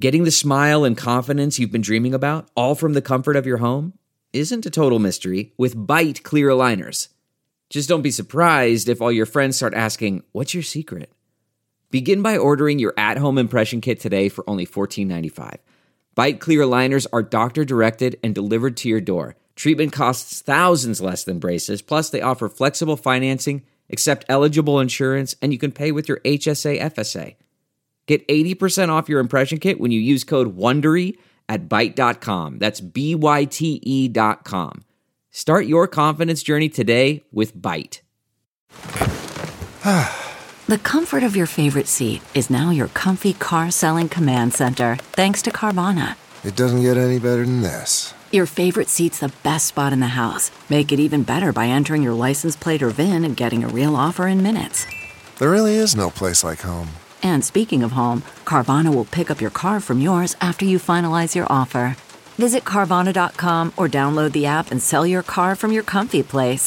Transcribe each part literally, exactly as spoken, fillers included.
Getting the smile and confidence you've been dreaming about, all from the comfort of your home, isn't a total mystery with Byte clear aligners. Just don't be surprised if all your friends start asking, "What's your secret?" Begin by ordering your at-home impression kit today for only fourteen ninety-five. Byte clear aligners are doctor-directed and delivered to your door. Treatment costs thousands less than braces, plus they offer flexible financing, accept eligible insurance, and you can pay with your H S A F S A. Get eighty percent off your impression kit when you use code WONDERY at byte dot com. That's B Y T E dot com. Start your confidence journey today with Byte. The comfort of your favorite seat is now your comfy car-selling command center, thanks to Carvana. It doesn't get any better than this. Your favorite seat's the best spot in the house. Make it even better by entering your license plate or V I N and getting a real offer in minutes. There really is no place like home. And speaking of home, Carvana will pick up your car from yours after you finalize your offer. Visit Carvana dot com or download the app and sell your car from your comfy place.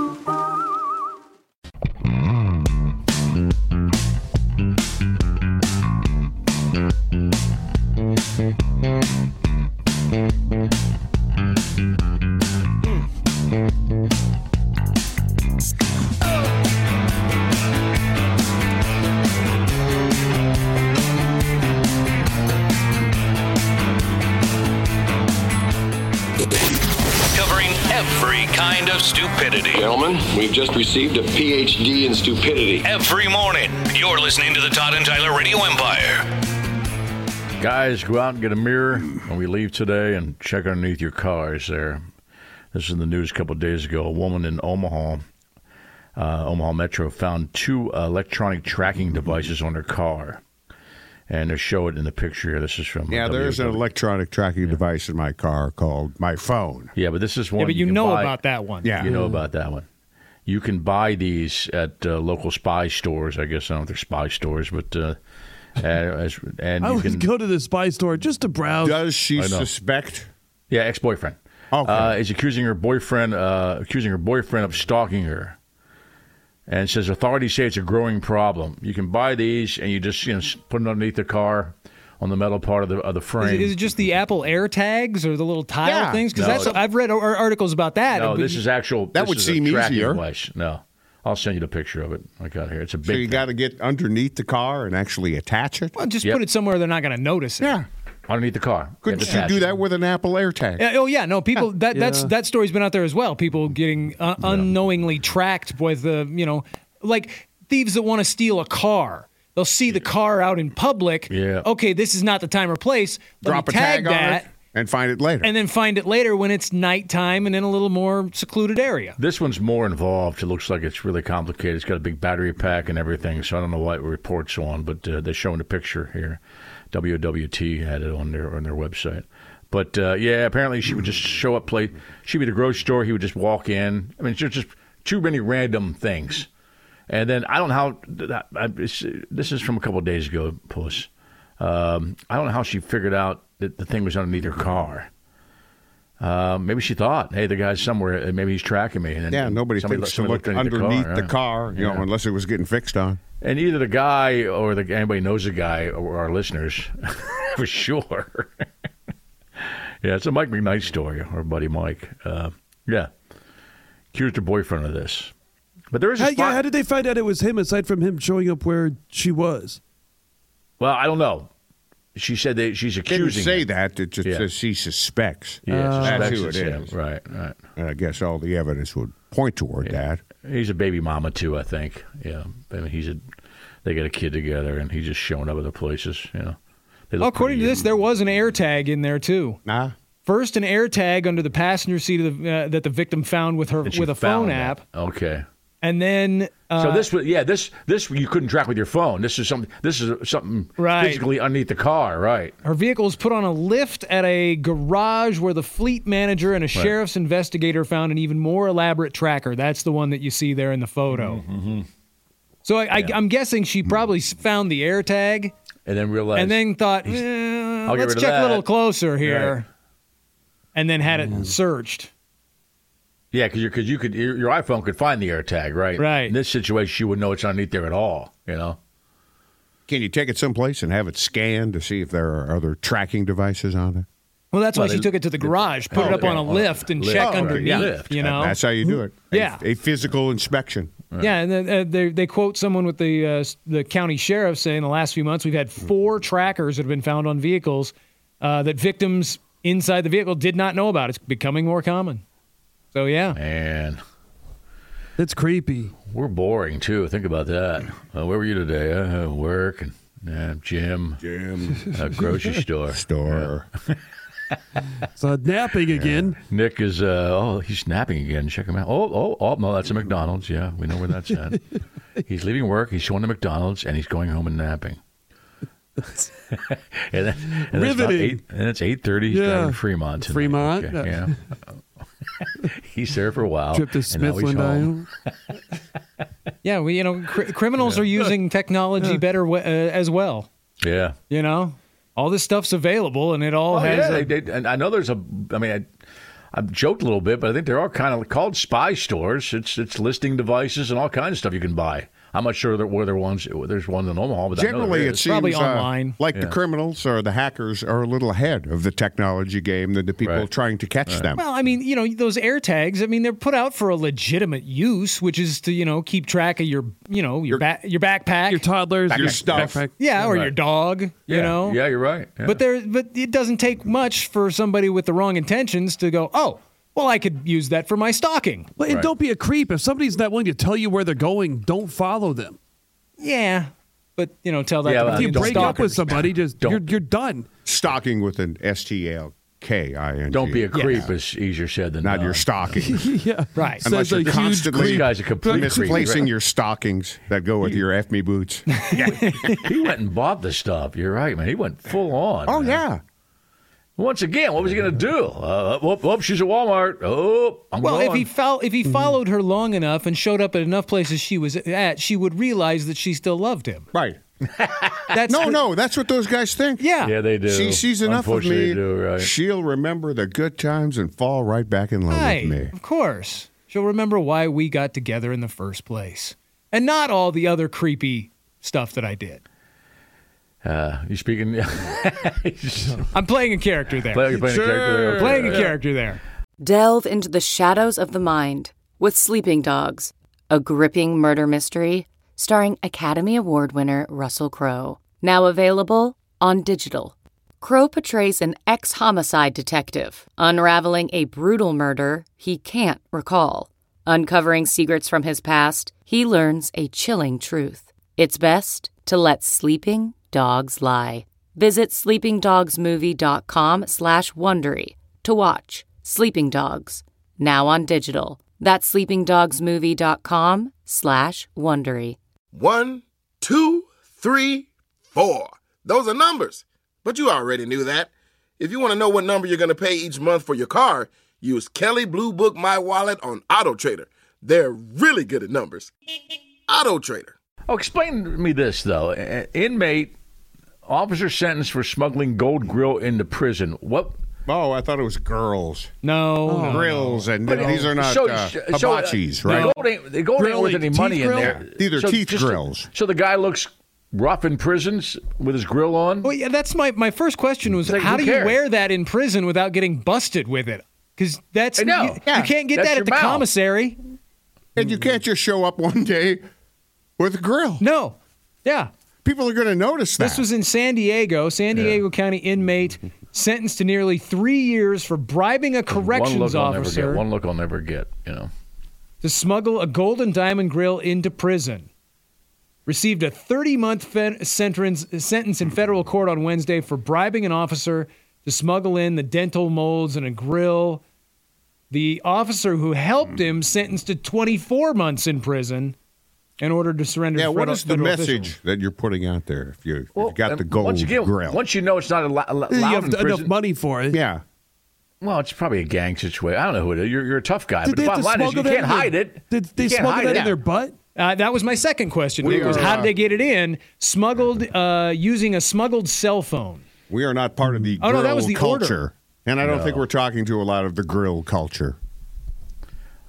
Covering every kind of stupidity. Gentlemen, we've just received a P H D in stupidity. Every morning, you're listening to the Todd and Tyler Radio Empire. Guys, go out and get a mirror when we leave today and check underneath your cars there. This is in the news a couple of days ago. A woman in Omaha, uh, Omaha Metro, found two uh, electronic tracking devices on her car. And they show it in the picture here. This is from... Yeah, there is an electronic tracking yeah. device in my car called my phone. Yeah, but this is one... Yeah, but you, you know buy. about that one. Yeah. You know about that one. You can buy these at uh, local spy stores. I guess I don't know if they're spy stores, but... Uh, as, and I you would can go to the spy store just to browse. Does she suspect? Yeah, ex-boyfriend. Okay. Uh, is accusing her boyfriend, uh, accusing her boyfriend of stalking her. And says authorities say it's a growing problem. You can buy these and you just you know put them underneath the car on the metal part of the of the frame. Is it, is it just the Apple AirTags or the little tile yeah. things? Because No, that's I've read articles about that. No, this is actual. That this would is seem a tracking easier. device. No, I'll send you the picture of it. I got it here. It's a big. So you got to get underneath the car and actually attach it. Well, just Yep. put it somewhere they're not going to notice it. Yeah. underneath the car. Couldn't you do that with an Apple AirTag? Uh, oh yeah, no people. Yeah. That that's Yeah. that story's been out there as well. People getting uh, unknowingly tracked with the you know like thieves that want to steal a car. They'll see the car out in public. Yeah. Okay, this is not the time or place. Let Drop me a tag tag on that. it and find it later. And then find it later when it's nighttime and in a little more secluded area. This one's more involved. It looks like it's really complicated. It's got a big battery pack and everything, so I don't know what report's on, but uh, they're showing a picture here. W W T had it on their on their website. But, uh, yeah, apparently she would just show up, play. She'd be at the grocery store. He would just walk in. I mean, it's just too many random things. And then I don't know how – this is from a couple of days ago, Puss. Um, I don't know how she figured out that the thing was underneath her car. Uh, maybe she thought, hey, the guy's somewhere. Maybe he's tracking me. And yeah, nobody thinks to look underneath the car, the car you yeah. know, unless it was getting fixed on. And either the guy or the anybody knows the guy or our listeners for sure. Yeah, it's a Mike McKnight story, our buddy Mike. Uh, yeah, accused her boyfriend of this. But there is a how, spot- yeah, how did they find out it was him aside from him showing up where she was? Well, I don't know. She said that she's accusing Didn't say him. that. It just yeah. says she suspects. Yeah, uh, suspects that's who it him. is. Right, right. And I guess all the evidence would point toward yeah. that. He's a baby mama too, I think. Yeah, I mean, he's a. They got a kid together, and he's just showing up other places. You know. Well, according to this, there was an AirTag in there too. Nah. First, an AirTag under the passenger seat of the, uh, that the victim found with her with a phone app. That. Okay. And then, uh, so this was yeah this this you couldn't track with your phone. This is something this is something right. physically underneath the car, right? Her vehicle was put on a lift at a garage where the fleet manager and a right. sheriff's investigator found an even more elaborate tracker. That's the one that you see there in the photo. Mm-hmm. So I, yeah. I, I'm guessing she probably found the AirTag and then realized and then thought, eh, I'll let's get rid check of that. a little closer here, right. and then had it mm. searched. Yeah, because you, you could your, your iPhone could find the AirTag, right? Right. In this situation, you wouldn't know it's underneath there at all. You know. Can you take it someplace and have it scanned to see if there are other tracking devices on it? Well, that's Well, why she they- took it to the garage, put oh, it up okay. on a lift, and Lift. check Oh, okay. underneath. Yeah. Lift. You know, That's how you do it. A- Yeah. A, physical inspection. yeah, and then uh, they they quote someone with the uh, the county sheriff saying the last few months we've had four trackers that have been found on vehicles uh, that victims inside the vehicle did not know about. It's becoming more common. So yeah, Man, It's creepy. we're boring, too. Think about that. Uh, where were you today? Uh, work and uh, gym, Gym. uh, grocery store. Store. So napping again. Nick is, uh, oh, he's napping again. Check him out. Oh, oh, oh, no, that's a McDonald's. Yeah, we know where that's at. He's leaving work. He's going to McDonald's, and he's going home and napping. and then, and it's about Riveting. eight, and it's eight thirty. He's Yeah. driving to Fremont. Tonight. Fremont? Okay, yeah. He's there for a while. Trip to and now he's Smithland, home. Iowa. yeah, we you know cr- criminals are using technology better w- uh, as well. Yeah. You know, all this stuff's available, and it all Oh, has. yeah, a- they, they, and I know there's a. I mean, I, I've joked a little bit, but I think there are kind of called spy stores. It's it's listing devices and all kinds of stuff you can buy. I'm not sure that where there ones. There's one in Omaha, but I know Generally, there it is. seems Probably uh, online. like Yeah. the criminals or the hackers are a little ahead of the technology game than the people Right. trying to catch them. Well, I mean, you know, those air tags. I mean, they're put out for a legitimate use, which is to you know keep track of your you know your ba- your backpack, Your toddlers, Your your stuff. backpack. yeah, or Right. your dog. Yeah. You know, Yeah, you're right. Yeah. But there, but it doesn't take much for somebody with the wrong intentions to go, oh, well, I could use that for my stalking. Well, and Right. don't be a creep. If somebody's not willing to tell you where they're going, don't follow them. Yeah, but you know, tell that Yeah, to well, If the you break up stalkers. with somebody, just Don't. you're you're done. Stalking with an S T L K I N G. Don't be a Yeah. creep. Is easier said than Not done. your stocking. Yeah, Right. Unless Says a you're huge constantly This creep. guy's a complete creep. misplacing your stockings that go with your F Me boots. He went and bought the stuff. You're right, man. He went full on. Oh, man. yeah. Once again, what was he going to do? Uh, whoop, whoop, she's at Walmart. Oh, I'm Well, going. if he fol- if he followed her long enough and showed up at enough places she was at, she would realize that she still loved him. Right. That's No, the- no, that's what those guys think. Yeah. Yeah, they do. She sees enough of Unfortunately, me. they do, right. She'll remember the good times and fall right back in love Right. with me. Of course. She'll remember why we got together in the first place. And not all the other creepy stuff that I did. Uh, you speaking? I'm playing a character there. Play- you're playing a character there. Okay. Playing a Yeah. character there. Delve into the shadows of the mind with Sleeping Dogs, a gripping murder mystery starring Academy Award winner Russell Crowe. Now available on digital. Crowe portrays an ex-homicide detective unraveling a brutal murder he can't recall. Uncovering secrets from his past, he learns a chilling truth. It's best to let sleeping dogs lie. Visit sleepingdogsmovie.com slash Wondery to watch Sleeping Dogs, now on digital. That's sleepingdogsmovie.com slash Wondery. One, two, three, four. Those are numbers. But you already knew that. If you want to know what number you're going to pay each month for your car, use Kelly Blue Book My Wallet on Auto Trader. They're really good at numbers. Auto Trader. Oh, explain to me this, though. Uh, Inmate, officer sentenced for smuggling gold grill into prison. What? Oh, I thought it was girls. No. no, Grills, and But, these are not so- uh, so, uh, hibachis, right? The gold ain't, the gold ain't worth Grilling any money teeth in grill? there. These are So teeth just- grills. So the guy looks rough in prisons with his grill on? Well, yeah, that's my, my first question was, Like, how who do you cares? wear that in prison without getting busted with it? Because that's I know. You, Yeah. you can't get That's that your at the mouth. commissary. And you can't just show up one day with a grill. No. Yeah. People are going to notice that. This was in San Diego. San Diego County inmate sentenced to nearly three years for bribing a One corrections look I'll never officer get. One look I'll never get, you know. to smuggle a golden diamond grill into prison. Received a thirty-month fe- sentence, sentence in federal court on Wednesday for bribing an officer to smuggle in the dental molds and a grill. The officer who helped him sentenced to twenty-four months in prison in order to surrender. yeah, to what federal- is the federal message officials. that you're putting out there if you, if you got and the gold once again, grill? Once you know it's not al- al- You allowed have in enough prison. money for it. yeah. Well, it's probably a gang situation. I don't know who it is. You're, you're a tough guy. Did but they the have bottom to line is you smuggle that can't in their- hide it. Did they You can't smuggle hide that it. in their butt? Uh, that was my second question. We Nick, was are, how uh, did they get it in? Smuggled uh, using a smuggled cell phone. We are not part of the Oh, grill no, that was the culture. order. And I don't No. think we're talking to a lot of the grill culture.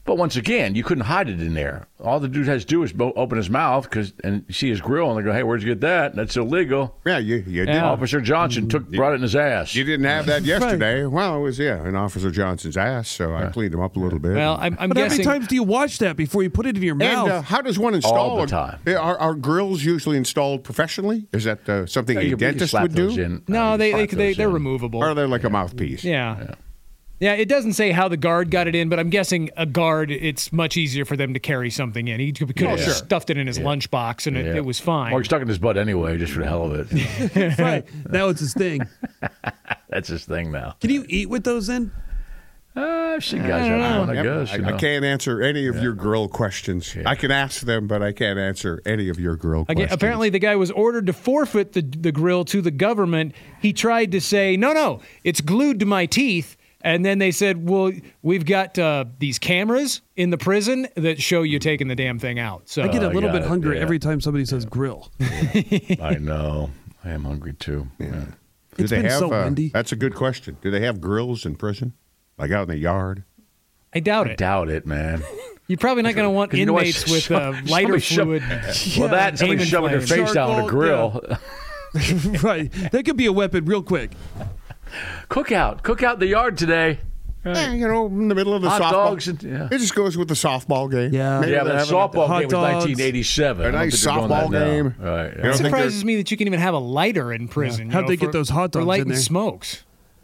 But once again, you couldn't hide it in there. All the dude has to do is bo- open his mouth cause, and you see his grill, and they go, hey, where'd you get that? That's illegal. Yeah, you, you did. Officer Johnson took brought it in his ass. You didn't have that yesterday. Well, it was, yeah, in Officer Johnson's ass, so I cleaned him up a little bit. Well, I'm, I'm but guessing. how many times do you wash that before you put it in your mouth? And uh, how does one install All the a- time. Are, are grills usually installed professionally? Is that uh, something Yeah, a you- you can dentist slap would do? those in. no, Uh, they, you they, slap they, those they're in. removable. Or are they like a mouthpiece? Yeah. yeah. Yeah, it doesn't say how the guard got it in, but I'm guessing a guard, it's much easier for them to carry something in. He could have Yeah. just stuffed it in his lunchbox, and it, Yeah. it was fine. Or he stuck in his butt anyway, just for the hell of it. Right. Now it's his thing. That's his thing now. Can you eat with those in? Uh, I've seen guys have one, I Yep. guess. I, you I know. can't answer any of your grill questions. I can ask them, but I can't answer any of your grill Again, questions. apparently, the guy was ordered to forfeit the, the grill to the government. He tried to say, no, no, it's glued to my teeth. And then they said, well, we've got uh, these cameras in the prison that show you taking the damn thing out. So I get a I little got bit it, hungry yeah. every time somebody says grill. I know. I am hungry too. Yeah. Do It's they been have, so uh, windy. That's a good question. Do they have grills in prison? Like out in the yard? I doubt I it. doubt it, man. You're probably not going to want 'Cause you know what? inmates with uh, Somebody lighter shove- fluid. Well, that and somebody aiming shoving their flames. face down with a Charcoal, grill. Right. That could be a weapon real quick. Cook out. Cook out in the yard today. Yeah, you know, in the middle of the Hot softball. dogs and- yeah. It just goes with the softball game. Yeah. Maybe Yeah, they're but the having a- softball hot game was dogs. nineteen eighty-seven. A I don't nice think they're doing that softball now. game. Right. You yeah. don't It think surprises me that you can even have a lighter in prison. you How'd know, they for- get those hot for dogs in lighting there? smokes.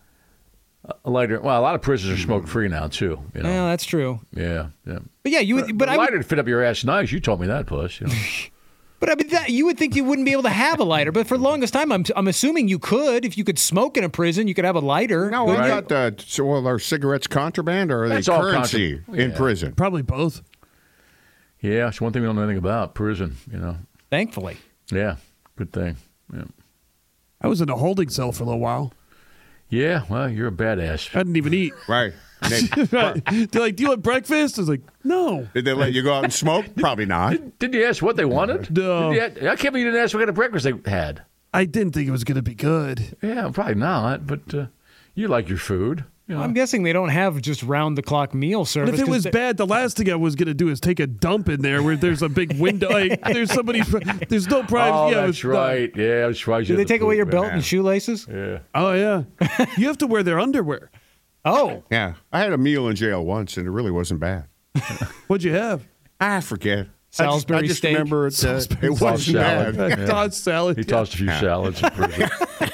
A lighter. Well, a lot of prisons are smoke free now too. You know? Yeah, that's true. Yeah, yeah. But yeah, you would, but a I would, lighter to fit up your ass nice. You told me that, puss. You know. but I mean, that, you would think you wouldn't be able to have a lighter. But for the longest time, I'm, I'm assuming you could. If you could smoke in a prison, you could have a lighter. No, couldn't I you? thought, uh, so, well, are cigarettes contraband or are That's they all currency contra- in yeah. prison? Probably both. Yeah, it's one thing we don't know anything about prison. You know. Thankfully. Yeah, good thing. Yeah. I was in a holding cell for a little while. Yeah. Well, you're a badass. I didn't even eat. Right. And they- Right. They're like, do you want breakfast? I was like, no. Did they let you go out and smoke? Probably not. Did, did you ask what they wanted? No. Did you, I can't believe you didn't ask what kind of breakfast they had. I didn't think it was going to be good. Yeah, probably not. But uh, you like your food. You know. I'm guessing they don't have just round the clock meal service. But if it 'cause was they- bad, the last thing I was going to do is take a dump in there where there's a big window. Like, there's somebody, there's no privacy. Oh, yeah, it that's was- right. Yeah, that's right. do they take away your belt and shoelaces? Yeah. Oh, yeah. You have to wear their underwear. Oh, Yeah. I had a meal in jail once, and it really wasn't bad. What'd you have? I forget. Salisbury I just, I just steak. remember it, uh, it Tossed wasn't salad. bad. Yeah. Tossed salad. He tossed a few salads in prison.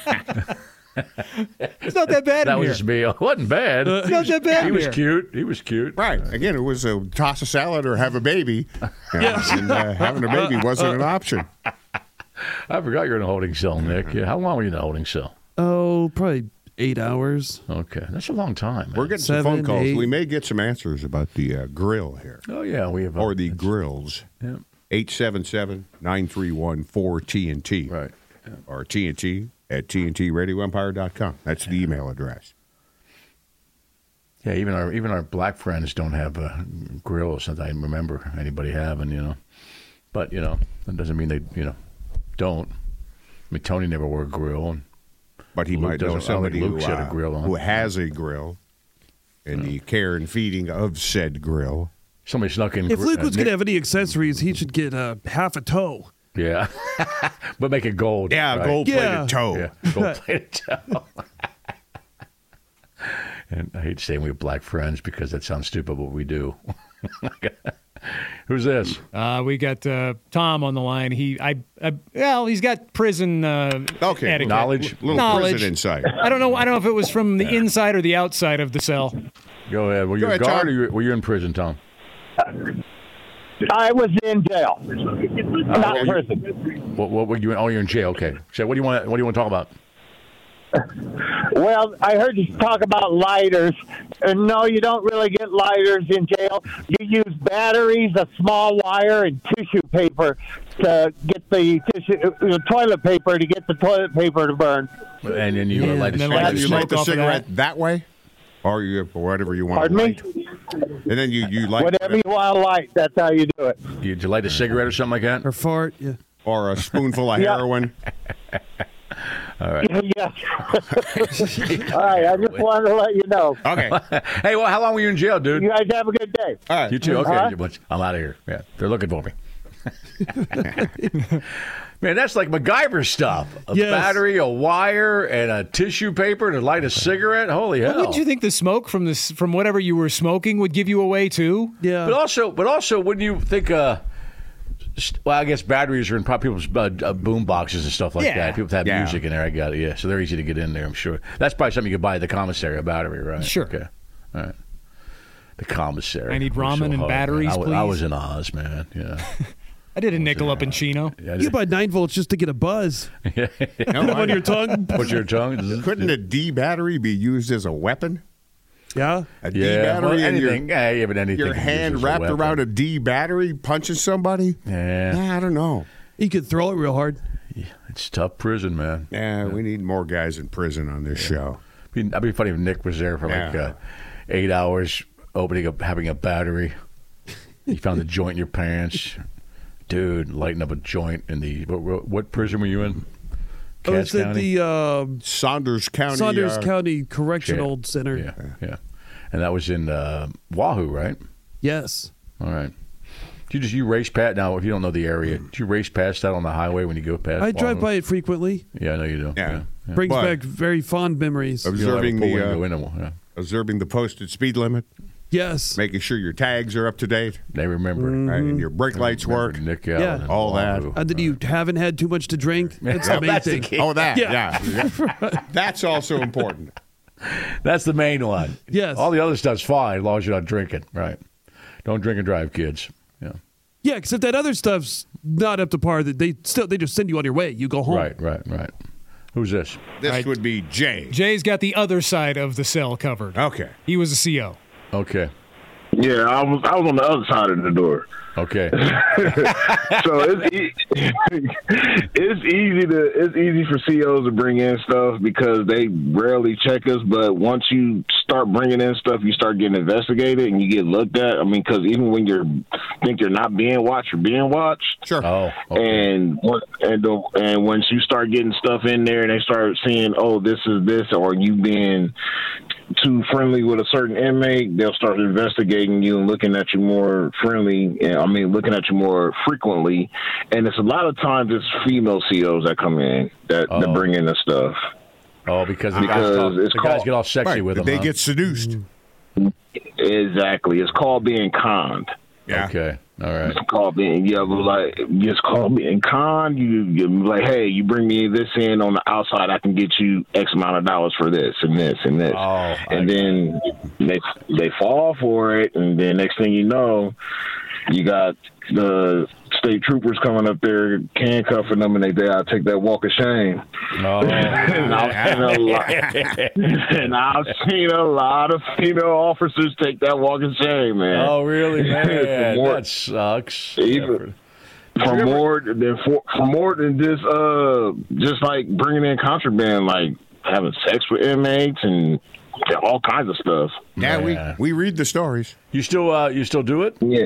it's not that bad That in was here. his meal. It wasn't bad. It's not that bad He in was here. cute. He was cute. Right. Again, it was a toss a salad or have a baby. Yeah. And uh, having a baby wasn't an option. I forgot you're in a holding cell, Nick. Yeah. How long were you in a holding cell? Oh, probably eight hours. Okay. That's a long time. Man. We're getting Seven, some phone calls. eight. We may get some answers about the uh, grill here. Oh, yeah. We have. Or the grills. Yeah. eight seven seven, nine three one, four T N T. Right. Or T N T at T N T radio empire dot com. That's the email address. Yeah, even our even our black friends don't have uh, grills that I remember anybody having, you know. But, you know, that doesn't mean they, you know, don't. I mean, Tony never wore a grill. And But he Luke might know doesn't- I don't think somebody who, Luke's had a uh, grill on. who has a grill and the care and feeding of said grill. Somebody snuck in. If gr- Luke uh, was going Nick- to have any accessories, he should get uh, half a toe. Yeah. But make it gold. Yeah, right? gold-plated Yeah. toe. Yeah, gold-plated toe. And I hate saying we have black friends because that sounds stupid, but we do. Who's this? Uh, we got uh, Tom on the line. He, I, I well, he's got prison. Uh, Okay, etiquette. knowledge. Little Knowledge. prison insight. I don't know. I don't know if it was from the inside or the outside of the cell. Go ahead. Were you Go a ahead, guard Tom. or you, were you in prison, Tom? I was in jail, Uh, not what were you- prison. What, what were you in? Oh, you're in jail. Okay. So what do you want? What do you want to talk about? Well, I heard you talk about lighters. And no, you don't really get lighters in jail. You use batteries, a small wire, and tissue paper to get the tissue, uh, toilet paper to get the toilet paper to burn. And then you Yeah, uh, light a and then cigarette. light You smoke light the off of cigarette that. that. way? Or you or whatever you want Pardden to me? light. And then you, you light Whatever you want to light, that's how you do it. You, did you light a cigarette or something like that? Or fart. Yeah. or a spoonful of Yeah. heroin. All right. Yes. All right. I just wanted to let you know. Okay. Hey, well, how long were you in jail, dude? You guys have a good day. All right. You too. Okay. All right. I'm out of here. Yeah, they're looking for me. Man, that's like MacGyver stuff. A Yes. battery, a wire, and a tissue paper to light a cigarette. Holy hell! Wouldn't you think the smoke from this from whatever you were smoking would give you away too? Yeah. But also, but also, wouldn't you think? Uh, st- well, I guess batteries are in probably people's uh, uh, boom boxes and stuff like Yeah. that. People have Yeah. music in there. I got it. Yeah, so they're easy to get in there. I'm sure that's probably something you could buy at the commissary. A battery, right? Sure. Okay. All right. The commissary. I need We're ramen and hard, batteries, man. I, was- I please. was in Oz, man. Yeah. I did a nickel up in Chino. yeah I You did. buy nine volts just to get a buzz. No, Put them on your tongue. Put your tongue. Couldn't a D battery be used as a weapon? Yeah. A D Yeah, battery well, and your, anything. Yeah, yeah, but anything. your can be hand used as a wrapped weapon. around a D battery punching somebody? Yeah. Nah, I don't know. You could throw it real hard. It's tough prison, man. Yeah, we need more guys in prison on this show. It'd be funny if Nick was there for like Yeah. uh, eight hours, opening up, having a battery. He found the joint in your pants, dude. Lighting up a joint in the what, what prison were you in? Oh, Cass it's at County. the um, Saunders County. Saunders uh, County Correctional Center. Yeah, yeah, and that was in uh, Wahoo, right? Yes. All right. Do you just you race past now? If you don't know the area, do you race past that on the highway when you go past? I drive Wahoo? by it frequently. Yeah, I know you do. Yeah. yeah. Brings But- back very fond memories. You don't have a Observing pull the window uh, in them, yeah. observing the posted speed limit, Yes. making sure your tags are up to date, They remember it. right, and your brake lights Remember work. Nick Allen Yeah. and All that. Wahoo. And that you haven't had too much to drink. That's Yeah, the main that's the thing. key. Oh, that. Yeah. Yeah. That's also important. That's the main one. Yes. All the other stuff's fine as long as you're not drinking. Right. Don't drink and drive, kids. Yeah. Yeah, except that other stuff's not up to par. That they still they just send you on your way. You go home. Right, right, right. Who's this? This Right. would be Jay. Jay's got the other side of the cell covered. Okay. He was a C O. Okay. Yeah, I was I was on the other side of the door. Okay. So it's e- it's easy to it's easy for C Os to bring in stuff because they rarely check us. But once you start bringing in stuff, you start getting investigated and you get looked at. I mean, because even when you're think you're not being watched, you're being watched. Sure. Oh. Okay. And what- and the, and once you start getting stuff in there and they start seeing, oh, this is this, or you being too friendly with a certain inmate, they'll start investigating you and looking at you more friendly. And, I mean, looking at you more frequently. And it's a lot of times it's female C Os that come in that, Oh. that bring in the stuff. Oh, because the, Because guys, talk, it's the guys called- get all sexy Right. with them. They huh? get seduced. Exactly. It's called being conned. Yeah. Okay. All right. It's called being, yeah, but like, it's called being con. You, you're like, hey, you bring me this in on the outside, I can get you X amount of dollars for this and this and this. Oh, and I- then they they fall for it, and then next thing you know, you got the state troopers coming up there handcuffing them, and they say, "I'll take that walk of shame." Oh. and, I've seen a lot, and I've seen a lot of female officers take that walk of shame, man. Oh, really, man? For more- That sucks. Even- for more than for, for more than just uh just like bringing in contraband, like having sex with inmates and all kinds of stuff. Yeah, Yeah. we we read the stories. You still uh, you still do it? Yeah.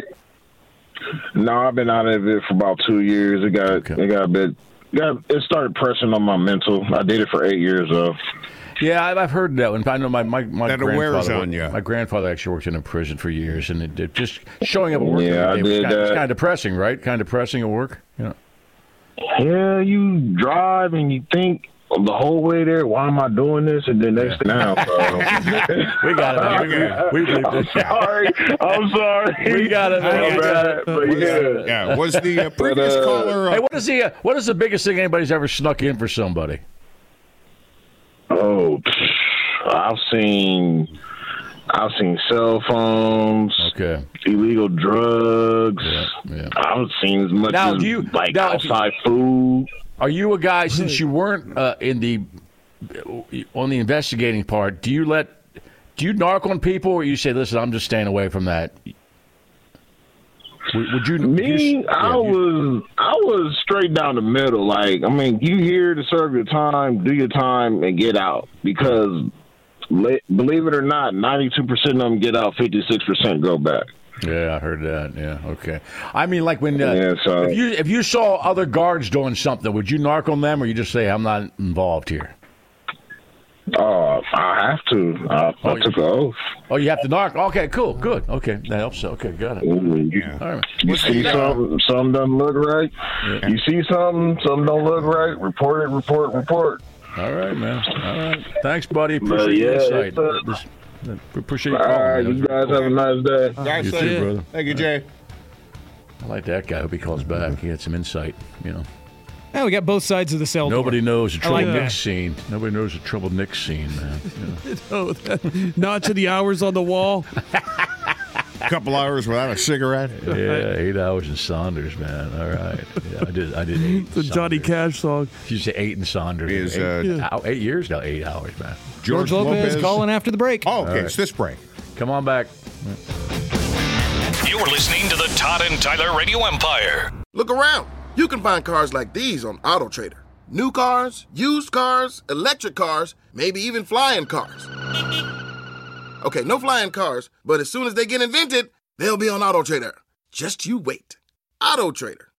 No, I've been out of it for about two years. It got Okay. it got a bit got it started pressing on my mental. I did it for eight years though. Yeah, I've I've heard that one. I know my my, my That it wears grandfather. on ya. My grandfather actually worked in a prison for years, and it, it just showing up at work Yeah, every I day was did kind, of, that. kind of depressing, right? Kind of depressing at work. Yeah. Yeah, you drive and you think the whole way there, why am I doing this? And then next thing now, so. We got it. Man. We, we, we believed I'm it. sorry. I'm sorry. We got it, man. I'm We got it. But yeah. Yeah, was the uh, previous But, uh, caller? Uh, Hey, what is the uh, what is the biggest thing anybody's ever snuck in for somebody? Oh, psh, I've seen, I've seen cell phones, Okay. illegal drugs. Yeah, yeah. I've seen as much Now, as do you- like now, if you- outside food. Are you a guy, since you weren't uh, in the on the investigating part? Do you let do you narc on people, or you say, "Listen, I'm just staying away from that"? Would, would you? Me, you, I yeah, you- was, I was straight down the middle. Like, I mean, you here to serve your time, do your time, and get out. Because, le- believe it or not, ninety-two percent of them get out, fifty-six percent go back. Yeah, I heard that. Yeah, okay. I mean, like when uh, Yeah, so- if you if you saw other guards doing something, would you narc on them, or you just say I'm not involved here? Uh, I have to. I, I took an oath. Oh, you have to narc. Okay, cool, good. Okay, that helps. Okay, got it. Mm, you, All right. you see something, something doesn't look right. Yeah. You see something, something don't look right. Report it. Report. Report. All right, man. All right. Thanks, buddy. But Appreciate yeah, your insight. it's, uh, This- we appreciate you All calling. right, man. you guys have a nice day. Thanks, You sir. too, brother. Thank you, Jay. I like that guy. Hope he calls back. He had some insight. You know, Yeah, we got both sides of the cell door. nobody knows the I trouble like Nick that. scene. Nobody knows the trouble Nick scene, man. You know. Oh, that, notching the hours on the wall. A couple hours without a cigarette. Yeah, eight hours in Saunders, man. All right. Yeah, I did. I did eight. The Johnny Cash song. You say eight in Saunders. Is, eight, uh, Yeah. ow, eight years now. Eight hours, man. George Lopez calling after the break. Oh, okay. right. It's this break. Come on back. You're listening to the Todd and Tyler Radio Empire. Look around. You can find cars like these on AutoTrader. New cars, used cars, electric cars, maybe even flying cars. Okay, no flying cars, but as soon as they get invented, they'll be on AutoTrader. Just you wait. AutoTrader.